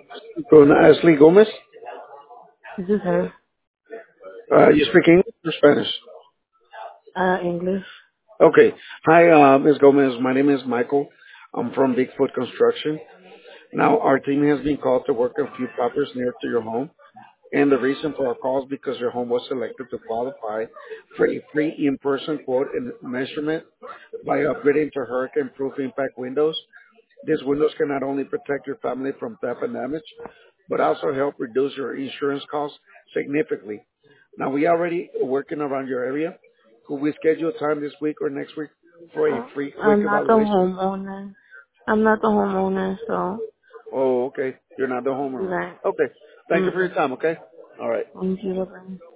Con Ashley Gomez. This is her. You speak English or Spanish? English. Okay. Hi, Ms. Gomez. My name is Michael. I'm from Bigfoot Construction. Now, our team has been called to work a few properties near to your home. And the reason for our call is because your home was selected to qualify for a free in-person quote and measurement by upgrading to hurricane-proof impact windows. These windows can not only protect your family from theft and damage, but also help reduce your insurance costs significantly. Now, we already working around your area. Could we schedule a time this week or next week for a free quick I'm not the evaluation? homeowner. I'm not the homeowner, so Oh, okay. You're not the do homeowner. that. Okay. Thank you for your Mm-mm. time, okay? All right. Thank you. Bye-bye.